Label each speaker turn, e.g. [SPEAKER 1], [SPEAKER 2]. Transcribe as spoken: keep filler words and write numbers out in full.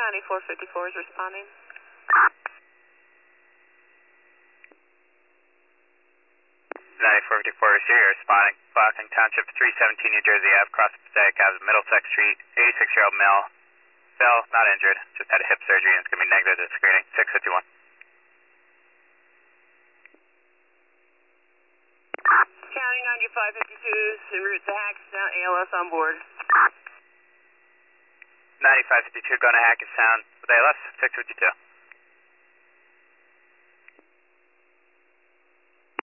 [SPEAKER 1] ninety-four fifty-four is responding.
[SPEAKER 2] ninety-four fifty-four is here, responding. Blocking Township three seventeen, New Jersey Ave, cross Passaic Ave, Middlesex Street, eighty-six-year-old male. Fell, not injured, just had a hip surgery and it's going to be negative to screening. six fifty-one.
[SPEAKER 1] County ninety-five fifty-twos, en route to Hackettstown, A L S on board.
[SPEAKER 2] ninety-five fifty-two, going to Hackettstown with A L S, six fifty-two.